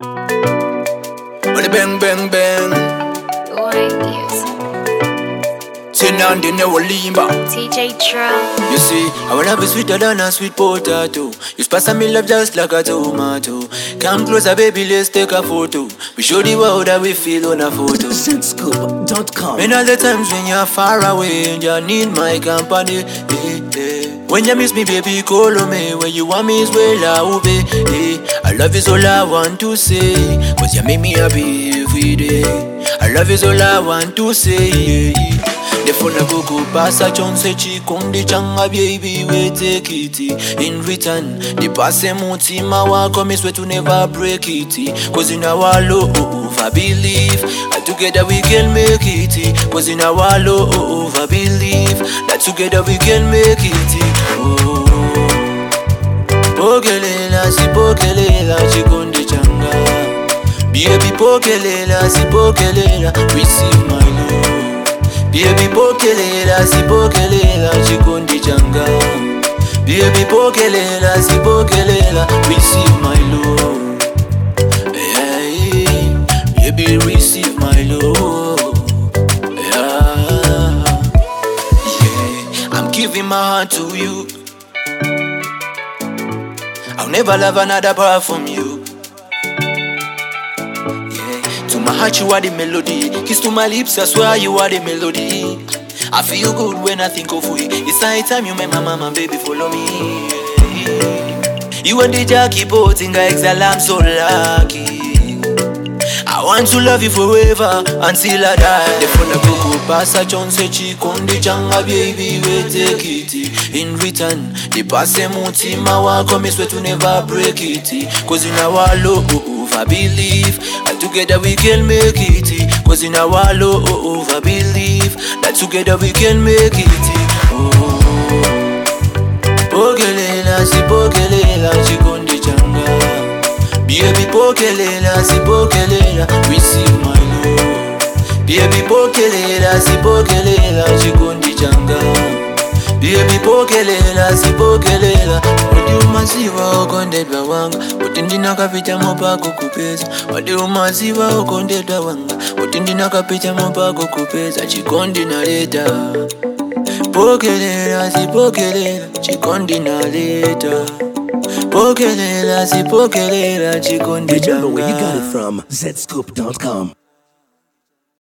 But the bang bang bang. White music. Sit down, they never limba. TJ Trill. You see, our love is sweeter than a sweet potato. You spice me love just like a tomato. Come closer, baby, let's take a photo. We show the world that we feel on a photo. Zscoop.com. And all the times when you're far away and you need my company. When you miss me, baby, call on me. When you want me, is well, I will be. I love is all I want to say. Cause you make me happy every day. I love is all I want to say. The phone a go pass a chance chikundi changa baby we take it in return. The pass a muti ma wa come swear to never break it. Cause in our love I believe that together we can make it. Cause in our love I believe that together we can make it. Oh, pokelela si pokelela chikundi changa. Baby pokelela si pokelela receive my love. Baby pokelela si pokelela chikundi changa. Baby pokelela si pokelela receive my love. Yeah, baby receive my love. Yeah, I'm giving my heart to you. I'll never love another apart from you. To my heart you are the melody. Kiss to my lips, I swear you are the melody. I feel good when I think of you. It's high time you make my mama, baby, follow me. You and the Jackie boating, I exile, I'm so lucky. I want to love you forever until I die. The phone a go pass a chance chikundi changa baby we take it in return. The pass a muti ma wa come swear to never break it. Cause in our love I believe that together we can make it. Cause in our love I believe that together we can make it. Oh, pokelela si pokelela chikundi changa. Baby pokelela si pokelela receive my love. Baby pokelela si pokelela chikundi changa. Baby pokelela si pokelela. Wadi umasiva ukondedwa wanga. Utindi nakapita mopa kukupeza. Wadi umasiva ukondedwa wanga. Utindi nakapita mopa kukupeza. Chikondi naleta. Pokelela si pokelela chikondi naleta. Pokelela si pokelela chikondi You know changa. where you got it from. Zscoop.com.